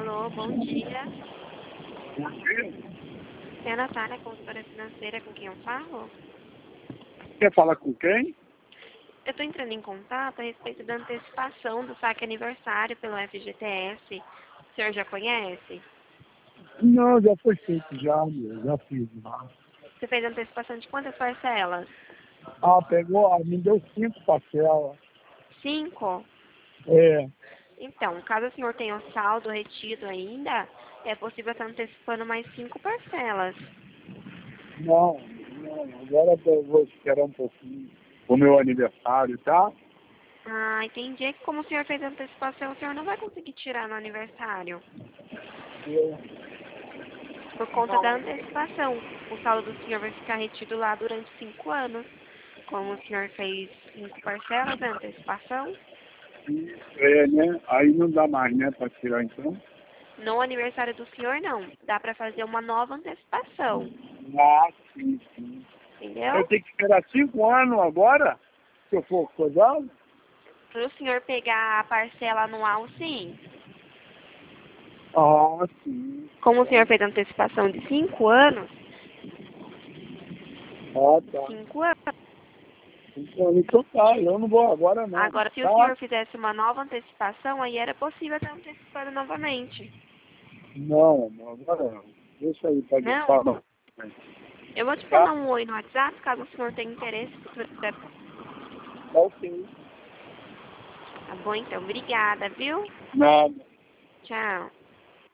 Alô, bom dia. Bom dia. É a Natália, consultora financeira, com quem eu falo? Quer falar com quem? Eu estou entrando em contato a respeito da antecipação do saque aniversário pelo FGTS. O senhor já conhece? Não, já foi feito, já fiz. Você fez a antecipação de quantas parcelas? Pegou, me deu 5 parcelas. 5? É, Então, caso o senhor tenha o saldo retido ainda, é possível estar antecipando mais 5 parcelas. não, agora eu vou esperar um pouquinho o meu aniversário, tá? Ah, entendi. É que como o senhor fez a antecipação, o senhor não vai conseguir tirar no aniversário. Por conta da antecipação. O saldo do senhor vai ficar retido lá durante 5 anos. Como o senhor fez 5 parcelas da antecipação, Né? Aí não dá mais, né, para tirar então. no aniversário do senhor não. Dá para fazer uma nova antecipação. Sim, sim. Eu Entendeu? tenho que esperar 5 anos agora, se eu for coisado? Para o senhor pegar a parcela anual, sim. Sim. Como o senhor fez a antecipação de 5 anos, Tá. 5 anos. Então tá, eu não vou agora não, Agora, se o tá? senhor fizesse uma nova antecipação, aí era possível estar antecipando novamente. Não, agora não. Deixa aí pra Não? falar. Eu vou te Tá? mandar um oi no WhatsApp, caso o senhor tenha interesse. Se o senhor quiser. Tá ok. Tá bom, então. Obrigada, viu? Nada. Tchau.